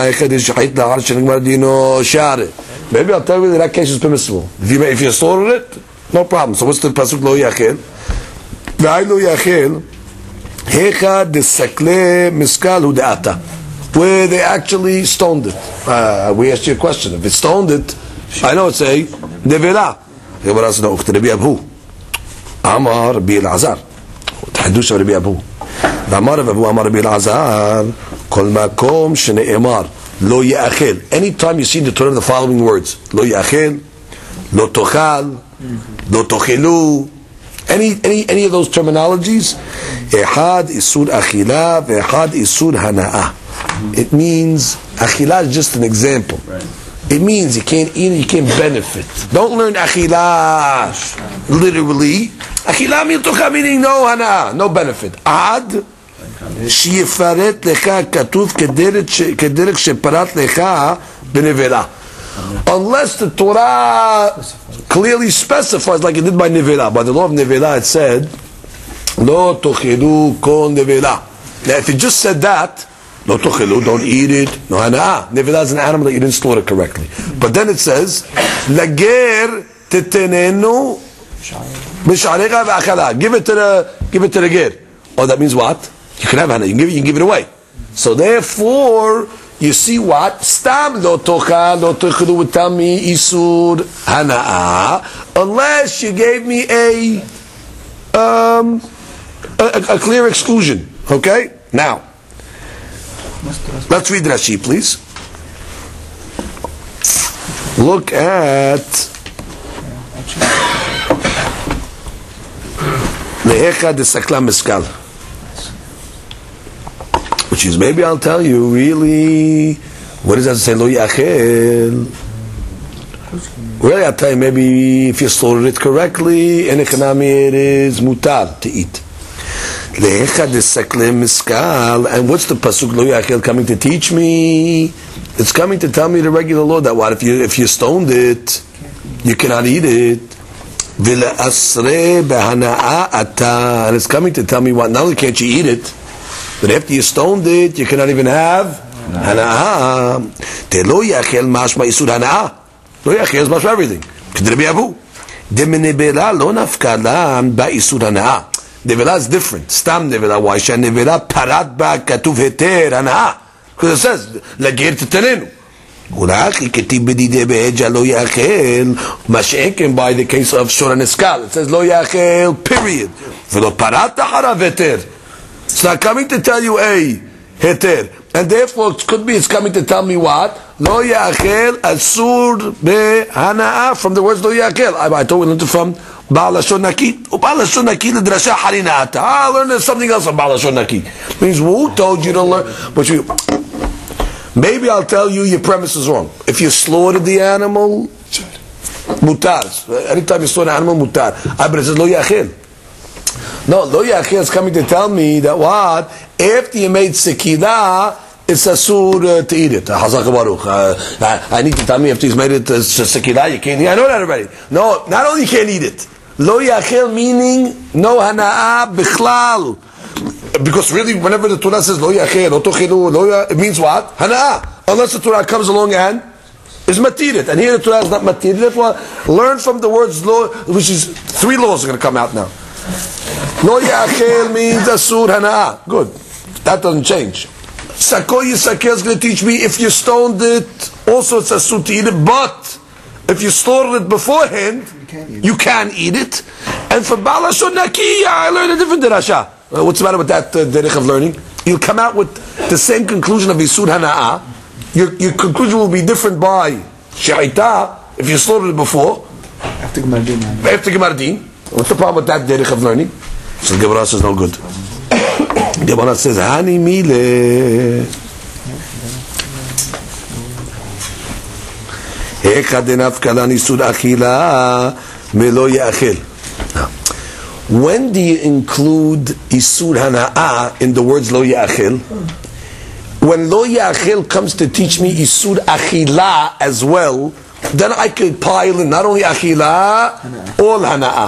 I'll tell you that case is permissible. If you slaughtered it, no problem. So what's the pasuk lo yachel? V'ay lo yachel hecha desakle miskal hu de'ata, where they actually stoned it. We asked you a question. If it stoned it, I know it's a nevela. Gemara says no. Ukhti Rabbi Abu Amar Rabbi Elazar. Tahadush Rabbi Abu. Amar Rabbi Abu Amar Rabbi Elazar. Kol makom shene'emar lo ya'achel. Anytime you see the Torah, the following words: lo ya'achel, lo tochal, lo tochelu. Any of those terminologies, ehad isur achila, ehad isur hana'ah. It means achila is just an example. It means you can't eat, you can't benefit. Don't learn achila literally. Achila meaning no hana'ah, no benefit. Ad שיפרט לך כתוב כדרך שפרט לך בנבלה. Unless the Torah clearly specifies, like it did by nevela. By the law of nevela, it said, "Lo tochelu kol nevela." Now, if it just said that, "Lo tochelu," don't eat it. No hana'ah. Nevela is an animal that you didn't slaughter correctly. But then it says, "Lager tetenenu misharecha v'achala." Give it to the ger. Oh, that means what? You can have hana'ah. You can give it away. So therefore, you see what? Stam lo tocha lo tochelu would tell me isur hana'ah, unless you gave me a a clear exclusion. Okay? Now, let's read Rashi, please. Look at Lehecha de Sakla Meskal, which is, maybe I'll tell you, really, what does that say? Lo Yachel. Really, I'll tell you, maybe if you slaughtered it correctly, in economy it is mutar to eat. Lehecha de Sakla Meskal, and what's the pasuk Lo Yachel coming to teach me? It's coming to tell me the regular law that what if you stoned it, you cannot eat it. And it's coming to tell me what, not only can't you eat it, but after you stoned it, you cannot even have hana'ah. Lo yachel mashma isur hana'ah. Lo yachel is mashma everything. Demenevela lo nafkala ba'isur hana'ah. Nevela is different. Stam nevela. Why? Nevela parat ba katuv heter hana'ah. Because it says, Lagir Titanenu. Ulaki Ketib Bedide Be'eja Lo Yachel, Mash'ekem by the case of Shor Neskal. It says Lo Yachel, period. V'lo Parat Tahara Veter. It's not coming to tell you a heter. And therefore, it could be it's coming to tell me what? Lo Yachel Asur Be'hana'ah, from the words Lo Yachel. I told you from Baal Lashon Naki. Baal Lashon Naki l'drasha harina'ata. I learned something else from Baal Lashon Naki. Means who told you to learn? But you, maybe I'll tell you your premise is wrong. If you slaughtered the animal, mutar. Anytime you slaughter an animal, mutar. But it says Lo Yachel. No, Lo Yachel is coming to tell me that what? After you made sekilah, it's asur to eat it. Hazak Baruch. I need to tell me if he's made it sekilah, you can't eat it. I know that already. No, not only you can't eat it. Lo Yachel meaning no hana'ah bichlal. Because really, whenever the Torah says Lo Yachel, it means what? Hana'ah. Unless the Torah comes along and is matirit. And here the Torah is not matirit. Therefore, learn from the words law, which is 3 laws are going to come out now. Lo Yachel means asur hana'ah. Good. That doesn't change. Sakoi Yisakel is going to teach me if you stoned it, also it's asur to eat it, but if you slaughtered it beforehand, you can eat it. And for Baal Lashon Naki, I learned a different derasha. What's the matter with that derech of learning? You'll come out with the same conclusion of Isur Hana'ah. Your conclusion will be different by Sha'ita, if you slaughtered it before. After Gemardin. What's the problem with that derech of learning? So the Gemara says no good. The Gemara says, Hani Mile. When do you include Isur Hana'ah in the words Lo Ya'achel? When Lo Ya'achel comes to teach me Isur Achila as well, then I could pile in not only Achila, all Hana'ah.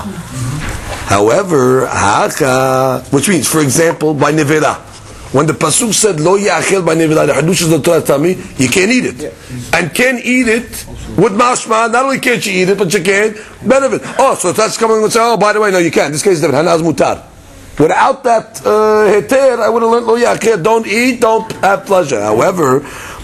However, Haka, which means, for example, by Nevela. When the pasuk said Lo Ya'achel by Nevela, the Hadush is the Torah tell me you can't eat it, and can eat it with mashma. Not only can't you eat it, but you can benefit. Oh, so if that's coming and say, oh, by the way, no, you can't. In this case, the Hanaz mutar. Without that heter, I would have learned Lo Ya'achel. Don't eat, don't have pleasure. However,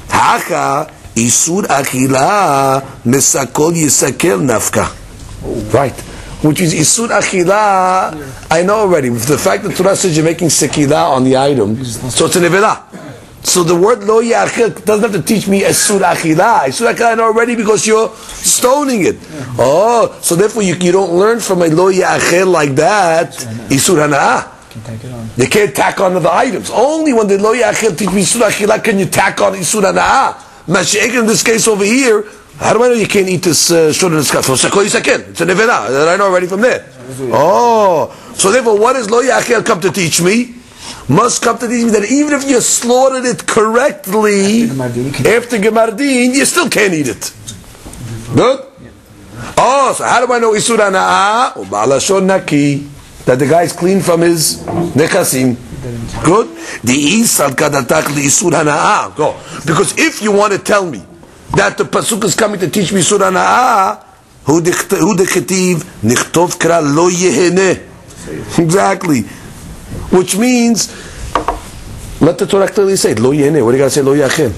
Haka Isur Achila Misakol Yisakel Nafka. Right. Which is Isur Achila, I know already. The fact that Torah says you're making Sekilah on the item, so it's a Nevela. So the word Lo Ya'achel doesn't have to teach me Isur Achila. Isur Achila I know already because you're stoning it. Oh, so therefore you don't learn from a Lo Ya'achel like that, Isur Hana'ah. You can't tack on the items. Only when the Lo Ya'achel teach me Isur Achila can you tack on Isur Hana'ah. Mashiach in this case over here, how do I know you can't eat this short of the sky? So Sakoi Yisakel. It's a Nevela. That I know already from there. Oh. So therefore, what does Lo Ya'achel come to teach me? Must come to teach me that even if you slaughtered it correctly, after Gemardin, you still can't eat it. Good? Oh, so how do I know Isur Hana'ah? Baal Lashon Naki. That the guy is clean from his nekasim. Good? The Isal Kadatak Isur Hana'ah. Go. Because if you want to tell me that the pasuk is coming to teach me Isur Hana'ah, hu dechetiv nichtov kra lo yehene. Exactly. Which means, let the Torah clearly say Lo Yehene. What do you got to say Lo Ya'achel?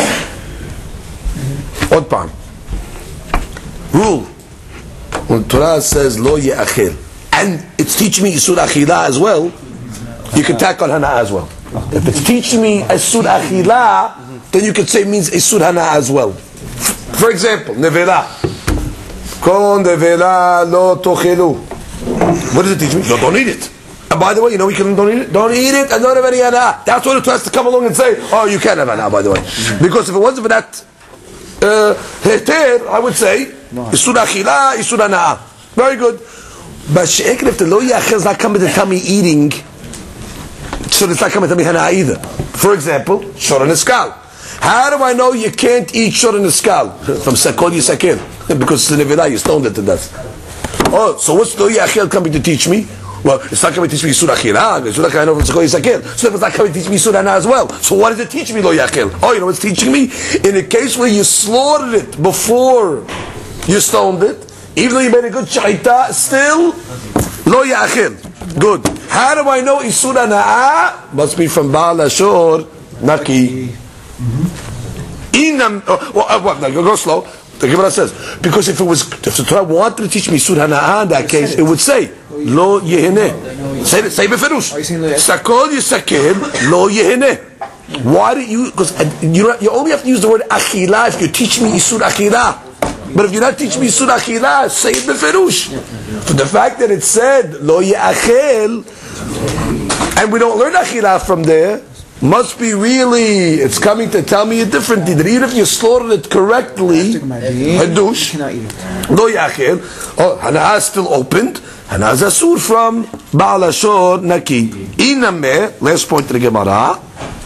Od palm. Rule. When Torah says Lo Ya'achel, and it's teaching me Isur Achila as well, you can tack on hana as well. If it's teaching me Isur Achila, then you could say it means Isur hana as well. For example, nevela. Kon nevela lo tochelu. What does it teach me? No, don't eat it. And by the way, you know we can don't eat it. Don't eat it and don't have any hana. That's what it has to come along and say, oh, you can have hana, by the way. Because if it wasn't for that heter, I would say Isur Achila, Isur hana. Very good. But she'ekin, if the lo yachel is not coming to tell me eating, so it's not coming to tell me hana either. For example, shor neskal. How do I know you can't eat shor neskal? From sakol yisakir. Because it's a nevela, you stoned it to death. Oh, so what's lo yachel coming to teach me? Well, it's not coming to teach me Yisur Achila. Yisur Achila I know from sakol yisakir. So if it's not coming to teach me Yisur hana as well. So what does it teach me lo yachel? Oh, you know what's teaching me? In a case where you slaughtered it before you stoned it, even though you made a good shahita, still lo yachil. Good. How do I know Isur hana? Must be from Baal Ashur Naki. Inam. Now go slow. The Gemara says because if the Torah wanted to teach me Isur hana in that case, it would say lo yeheneh. Say beferush. Sakol yisakel lo yeheneh. Why do you? Because you only have to use the word achila if you teach me Isur achila. But if you're not teaching me Isur Achila, say it beferush. For the fact that it said Lo Ya'achel, and we don't learn Achila from there, must be really, it's coming to tell me a different thing. That even if you slaughtered it correctly, Hadush, Lo Ya'achel, oh, Hana is still opened, Hana is Asur from Baal Ashur Naki. Inameh, last point to the Gemara,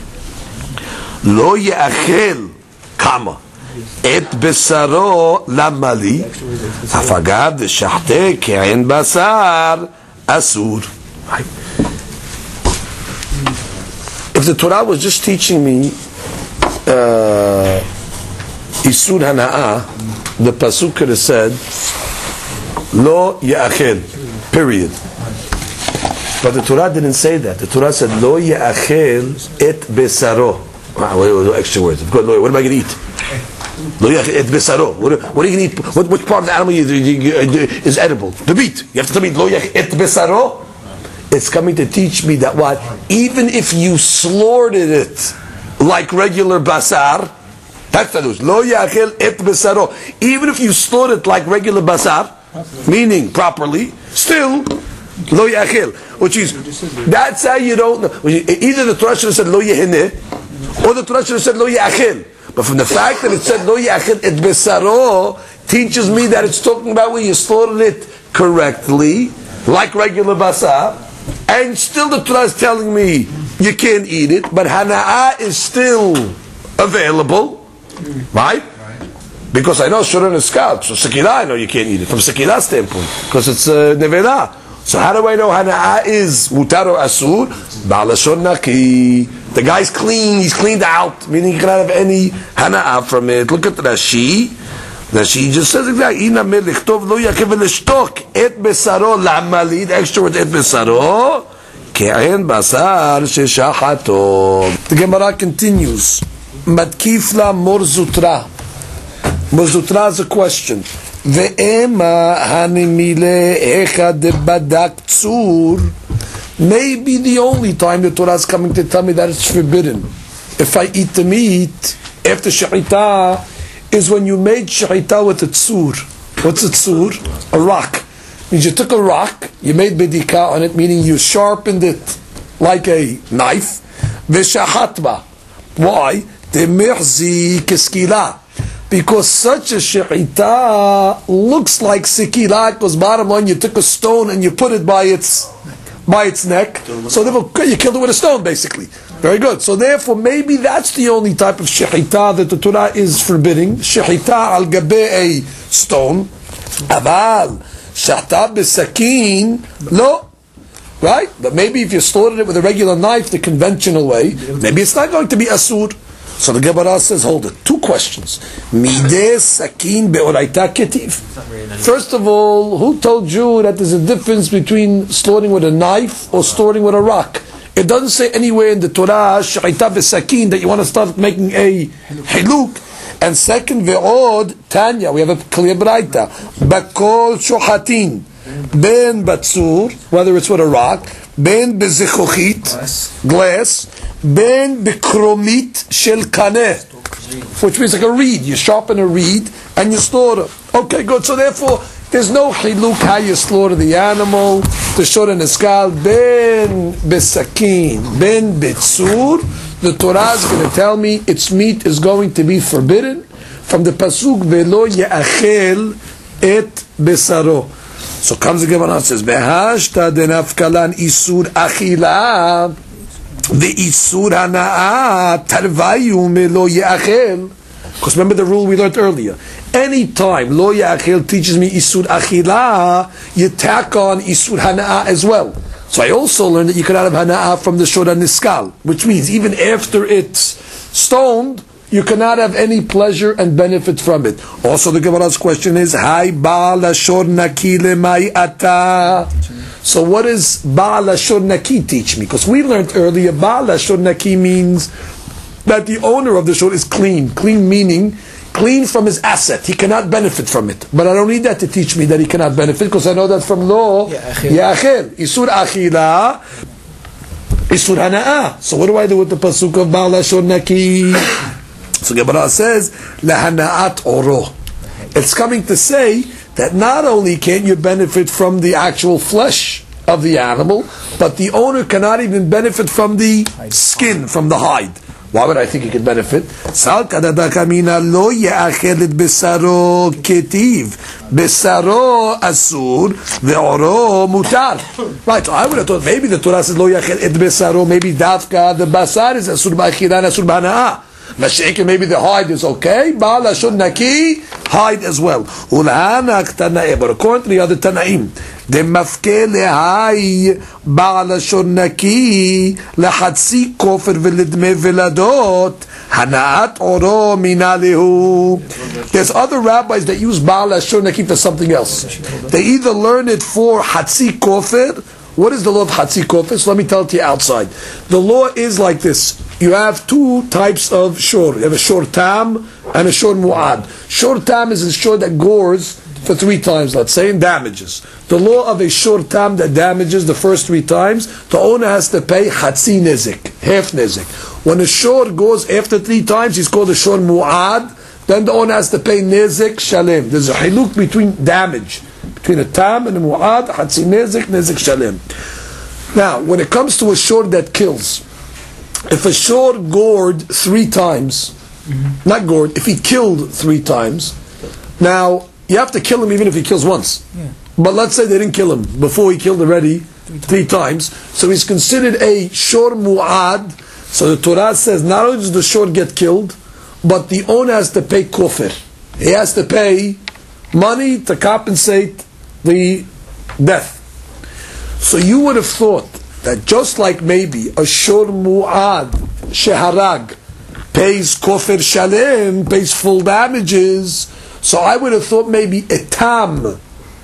Lo Ya'achel, Kama. Et besaro lamali hafagav deshahte ke'en basar asur. If the Torah was just teaching me Isur Hana'a, the pasuk could have said Lo Ya'achel, period. But the Torah didn't say that. The Torah said Lo Ya'achel et besaro. Extra words. What am I going to eat? Lo yachel et besaro. What are you going to eat? Which part of the animal is edible? The meat. You have to tell me lo yachel et besaro. It's coming to teach me that what? Even if you slaughtered it like regular basar, that's the news. Lo yachel et besaro. Even if you slaughtered it like regular basar, meaning properly, still lo yachel. Which is, that's how you don't know. Either the Torah should have said lo yeheneh, or the Torah should have said lo yachel. But from the fact that it said lo yachil et besaro teaches me that it's talking about when you slaughtered it correctly, like regular basar, and still the Torah is telling me you can't eat it, but hana'ah is still available, right? Because I know shura neskal, so sekilah I know you can't eat it from sekilah standpoint because it's nevela. So how do I know hana'ah is mutar or asur? Baal Ashur Naki. The guy's clean, he's cleaned out, meaning he cannot have any hana'ah from it. Look at Rashi. Rashi just says exactly, Ina me lichtov lo yakev l'shtok et besaro la'amali, the extra word et besaro, ke'en basar sheshachato. The Gemara continues. Matkifla morzutra. Morzutra is a question. Ve'ema hanimile echad badak tzur. Maybe the only time the Torah is coming to tell me that it's forbidden if I eat the meat after shahita is when you made shahita with a tzur. What's a tzur? A rock. Means you took a rock, you made bedika on it, meaning you sharpened it like a knife. Veshahatba. Why? Temechzi keskila. Because such a shahita looks like sikila, because bottom line you took a stone and you put it by its neck, so therefore you killed it with a stone, basically. Very good. So therefore, maybe that's the only type of shahita that the Torah is forbidding. Shahita al gabe a stone. Aval shahita b'sakin lo. Right? But maybe if you slaughtered it with a regular knife, the conventional way, maybe it's not going to be asur. So the Gemara says, hold it. Two questions. Mideh sakin be'oraita ketiv. First of all, who told you that there's a difference between slaughtering with a knife or slaughtering with a rock? It doesn't say anywhere in the Torah, shahita be'sakin, that you want to start making a hiluk. And second, ve'od, Tanya, we have a clear braita. Bakol shohatin. ben batzur, whether it's with a rock, ben bezichochit, glass, ben bekromit shel kaneh, which means like a reed. You sharpen a reed and you slaughter. Okay, good. So therefore, there's no chiluk how you slaughter the animal. The shor and the skal, ben besakin, ben betzur. The Torah is going to tell me its meat is going to be forbidden from the pasuk velo ye'achel et besaro. So comes the Gemara and says, "Behashta denafkalan isur achila, the isur hanaa tarvayu melo ye'achel." Because remember the rule we learned earlier. Anytime lo ye'achel teaches me isur achila, you tack on isur hanaa as well. So I also learned that you could have hanaa from the shor niskal, which means even after it's stoned, you cannot have any pleasure and benefit from it. Also, the Gemara's question is, Hai Baal Ashor Naki lemai ata. So what does Baal Ashor Naki teach me? Because we learned earlier, Baal Ashor Naki means that the owner of the shor is clean. Clean meaning, clean from his asset. He cannot benefit from it. But I don't need that to teach me that he cannot benefit, because I know that from law, Ya'achel. Isur Achila, Isur Hana'ah. So what do I do with the pasuk of Baal Ashor Naki? So Gemara says, Lahana'at oro. It's coming to say that not only can't you benefit from the actual flesh of the animal, but the owner cannot even benefit from the skin, from the hide. Why would I think he could benefit? Sal kadadakamina lo ye'achel et besaro ketiv. Besaro asur ve'oro mutar. Right, so I would have thought maybe the Torah says lo ye'achel et besaro, maybe dafka, the basar is asur ba'achiran, asur ba'ana'ah. Masha'ik, maybe the hide is okay. Baal Ashor Naki, hide as well. Ul'anak Tana'im. But according to the other Tana'im, the mafke lehai Baal Ashor Naki lehatzi kofer v'lidme v'ladot hana'at oro minalehu. There's other rabbis that use Baal Ashor Naki for something else. They either learn it for hatzi kofer. What is the law of hatzi kofer? So let me tell it to you outside. The law is like this. You have two types of shor. You have a shor tam and a shor mu'ad. Shor tam is a shor that gores for 3 times, let's say, and damages. The law of a shor tam that damages the first 3 times, the owner has to pay hatzi nezik, half nezik. When a shor goes after 3 times, he's called a shor mu'ad. Then the owner has to pay nezik shalem. There's a hiluk between damage, between a tam and a mu'ad, hatzi nezik, nezik shalem. Now, when it comes to a shor that kills, if a shor gored 3 times, not gored, if he killed 3 times, now you have to kill him even if he kills once. Yeah. But let's say they didn't kill him before he killed already 3 times, so he's considered a shor mu'ad. So the Torah says not only does the shor get killed, but the owner has to pay kofir. He has to pay money to compensate the death. So you would have thought that just like maybe a shor mu'ad sheharag pays kofir shalem, pays full damages, so I would have thought maybe a tam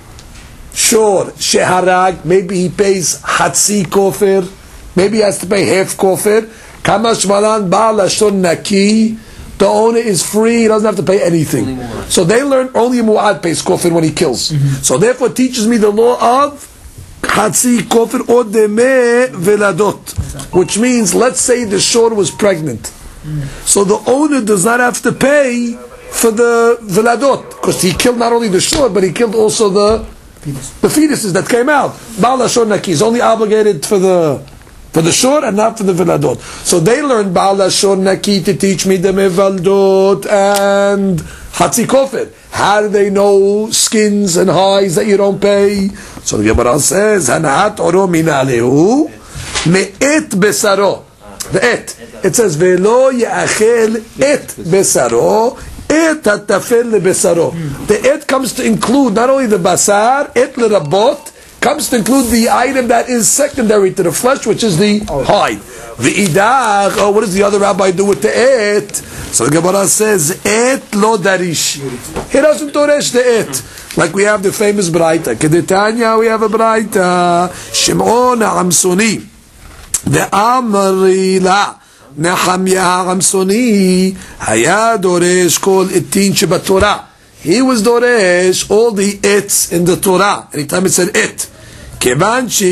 shor sheharag, maybe he pays hatzi kofir, maybe he has to pay half kofir. Kamash malan Baal Ashor Naki, the owner is free, he doesn't have to pay anything. So they learn only mu'ad pays kofir when he kills. So therefore it teaches me the law of Hatzi kofir or deme veladot, which means, let's say the shor was pregnant, so the owner does not have to pay for the veladot, because he killed not only the shor, but he killed also the fetuses that came out. Baal Ashor Naki is only obligated for the shor and not for the veladot. So they learned Baal Ashor Naki to teach me the mevaldot and Hatzi kofir. How do they know skins and hides that you don't pay? So the Gemara says, Hana'at oro minalehu me'et besaro. The et. It says, Velo ye'achel et besaro, et hatafel lebesaro. The et comes to include not only the basar, et lerabot, comes to include the item that is secondary to the flesh, which is the hide. The idach, what does the other rabbi do with the et? So the Gemara says, et lo darish. He doesn't doresh the et. Like we have the famous Braita. Kedetanya, we have a Braita. Shimon ha'amsoni. The Amrila. Nehemiah ha'amsoni. Haya doresh kol etin shebatorah. he was doresh all the its in the Torah. Anytime it said it. When he got to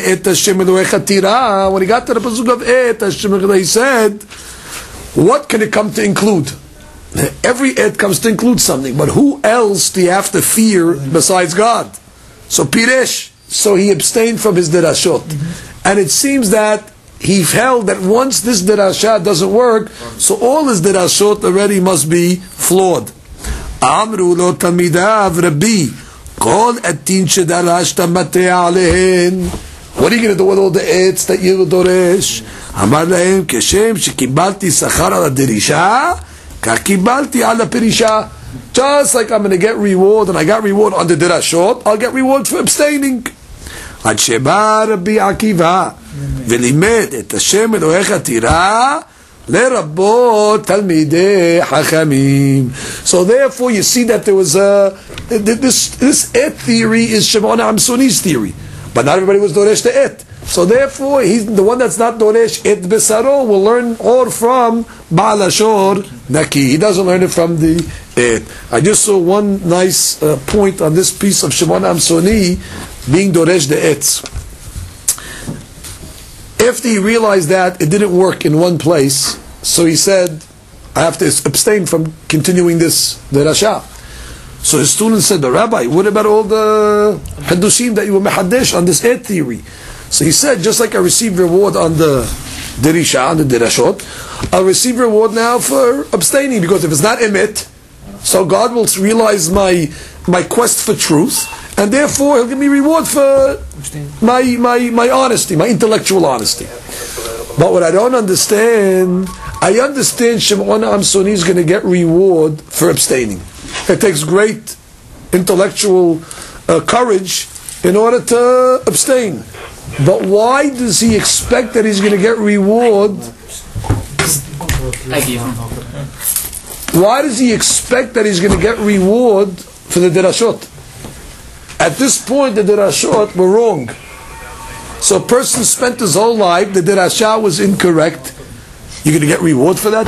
the pasuk of et, he said, what can it come to include? Every et comes to include something, but who else do you have to fear besides God? So Piresh, so he abstained from his derashot. And it seems that he held that once this derashah doesn't work, so all his derashot already must be flawed. Amru lo talmidav Rabbi, kol etin shedarashta matea alehen. What are you going to do with all the ets that you doresh? Amar lahem keshem shekibalti sachar ala derisha, ka kibalti ala perisha. Just like I'm going to get reward, and I got reward on the derashot, I'll get reward for abstaining. Ad sheba Rabbi Akiva velimed et Hashem Elohecha tira lerabot talmidei hachamim. So therefore, you see that there was this et theory is Shimon Amsoni's theory, but not everybody was doresh the et. So therefore, he's the one that's not doresh et besaro will learn all from Baal Hashor Naki. He doesn't learn it from the et. I just saw one nice point on this piece of Shimon Amsoni being doresh the etz. After he realized that it didn't work in one place, so he said, I have to abstain from continuing this derasha. So his student said, the Rabbi, what about all the hadushim that you were mehadesh on this et theory? So he said, just like I received reward on the derisha, on the derashot, I'll receive reward now for abstaining, because if it's not emet, so God will realize my quest for truth, and therefore He'll give me reward for my honesty, my intellectual honesty. But what I don't understand, I understand Shimon Amsoni is going to get reward for abstaining. It takes great intellectual courage in order to abstain. But why does he expect that he's going to get reward? Why does he expect that he's going to get reward for the derashot? At this point, the derashot were wrong. So a person spent his whole life, the derashah was incorrect. You're going to get reward for that?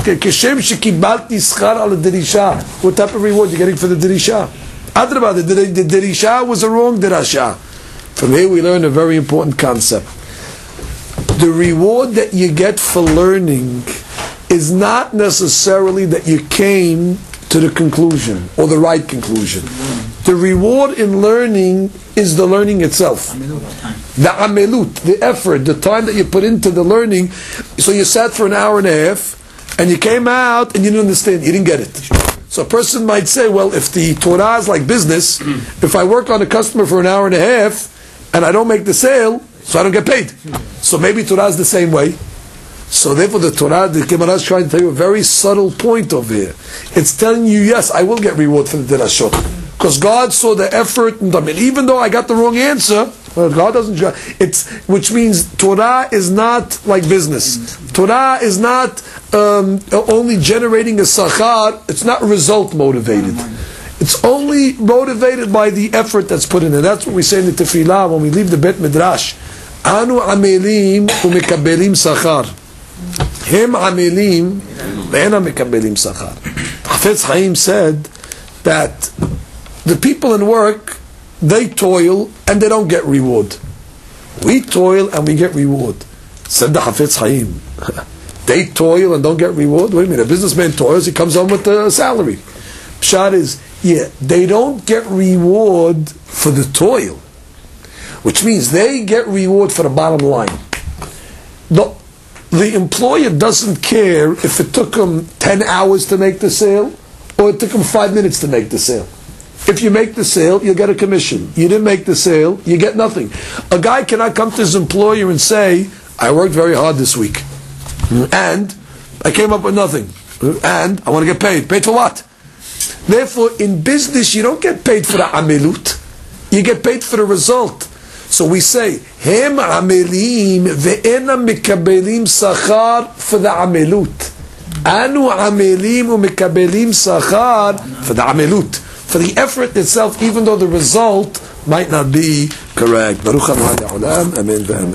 What type of reward are you getting for the derashah? Adrabah, the derashah was a wrong derashah. From here we learn a very important concept. The reward that you get for learning is not necessarily that you came to the conclusion or the right conclusion. The reward in learning is the learning itself. The amelut, the effort, the time that you put into the learning. So you sat for an hour and a half and you came out and you didn't understand, you didn't get it. So a person might say, well, if the Torah is like business, if I work on a customer for an hour and a half and I don't make the sale, so I don't get paid. So maybe Torah is the same way. So therefore the Torah, the Gemara is trying to tell you a very subtle point over here. It's telling you, yes, I will get reward for the derashot. Because God saw the effort, and even though I got the wrong answer, well, God doesn't judge. Which means Torah is not like business. Torah is not only generating a sachar, it's not result motivated. It's only motivated by the effort that's put in it. That's what we say in the tefillah when we leave the Bet Midrash. Anu amelim umekabelim sachar. Him amelim ve'ena mekabelim sachar. Hafetz Chaim said that the people in work, they toil and they don't get reward. We toil and we get reward. Said the Hafetz Chaim. They toil and don't get reward? Wait a minute, a businessman toils, he comes home with a salary. Pshat is, they don't get reward for the toil. Which means they get reward for the bottom line. The employer doesn't care if it took him 10 hours to make the sale or it took him 5 minutes to make the sale. If you make the sale, you'll get a commission. You didn't make the sale, you get nothing. A guy cannot come to his employer and say, I worked very hard this week and I came up with nothing and I want to get paid. Paid for what? Therefore, in business, you don't get paid for the amelut. You get paid for the result. So we say, Hem amelim ve'ena mekabelim sachar for the amelut. Anu amelim u'mekabelim sachar for the amelut. For the effort itself, even though the result might not be correct. Baruch Adonai Olam. Amen.